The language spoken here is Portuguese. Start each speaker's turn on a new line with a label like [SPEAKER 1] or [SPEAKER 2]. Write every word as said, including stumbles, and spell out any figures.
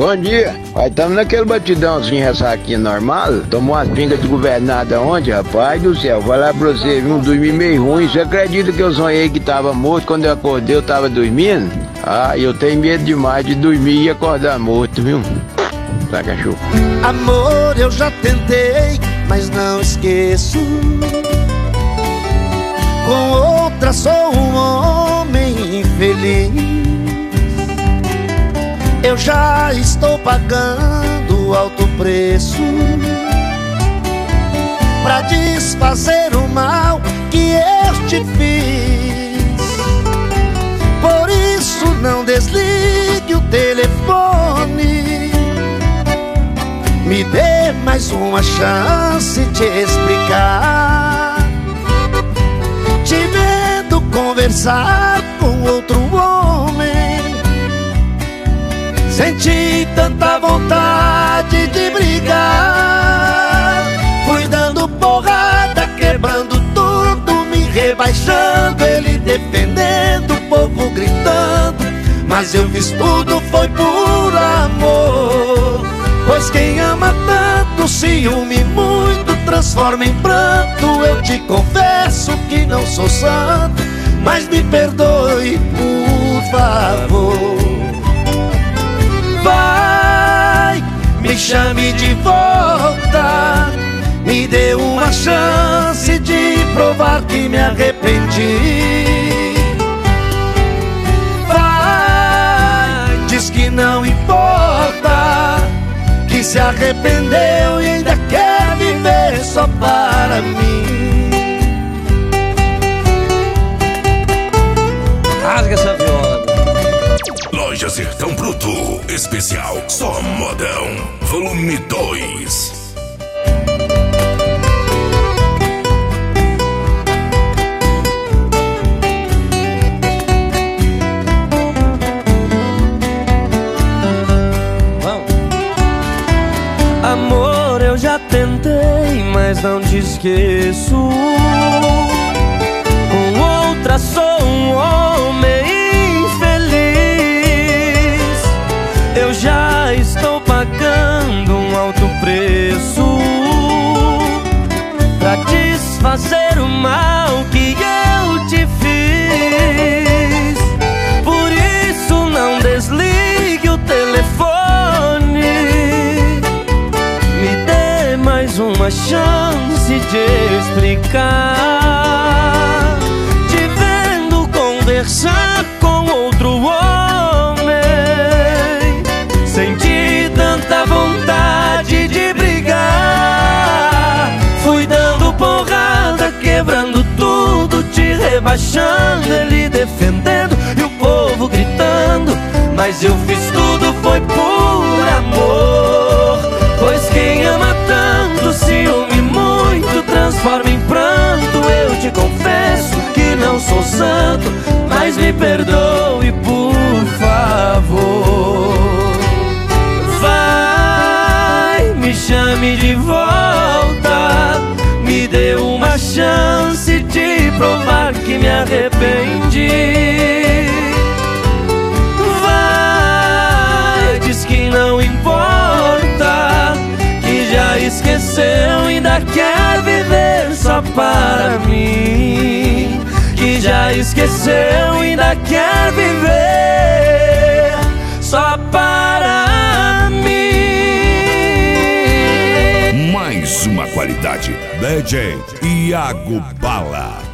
[SPEAKER 1] Bom dia. Aí estamos naquele batidãozinho, ressaquinha normal. Tomou umas pingas de governada ontem, rapaz do céu. Vou lá pra você, viu? Dormi meio ruim. Você acredita que eu sonhei que tava morto? Quando eu acordei, eu tava dormindo? Ah, eu tenho medo demais de dormir e acordar morto, viu? Tá, cachorro?
[SPEAKER 2] Amor, eu já tentei, mas não esqueço. Com outra sou um homem infeliz. Eu já estou pagando alto preço pra desfazer o mal que eu te fiz. Por isso não desligue o telefone. Me dê mais uma chance de explicar. Te vendo conversar com outro homem, senti tanta vontade de brigar. Fui dando porrada, quebrando tudo, me rebaixando, ele defendendo, o povo gritando. Mas eu fiz tudo, foi por amor. Pois quem ama tanto, ciúme muito, transforma em pranto. Eu te confesso que não sou santo, mas me perdoe, por favor. Vai, me chame de volta, me dê uma chance de provar que me arrependi. Vai, diz que não importa, que se arrependeu e ainda quer viver só para mim.
[SPEAKER 3] Rasga essa viola.
[SPEAKER 4] Loja Sertão Bruto, especial Só Modão, volume dois.
[SPEAKER 3] Amor, eu já tentei, mas não te esqueço. Com outra sou um homem infeliz. Eu já estou pagando um alto preço pra desfazer o mal que eu te fiz. Por isso não desligue o telefone. Me dê mais uma chance de explicar. Te vendo conversar com outro homem, senti tanta vontade de brigar. Fui dando porrada, quebrando tudo, te rebaixando, ele defendendo e o povo gritando. Mas eu fiz tudo, foi por amor. Pois quem ama tanto, ciúme muito, transforma em pranto. Eu te confesso que não sou santo, mas me perdoe, por favor. Vai, me chame de volta, me dê uma chance de provar que me arrependi. Vai, diz que não importa, que já esqueceu, ainda quer viver só para mim. Que já esqueceu, ainda quer viver só para mim.
[SPEAKER 4] Mais uma qualidade. D J Iago Bala.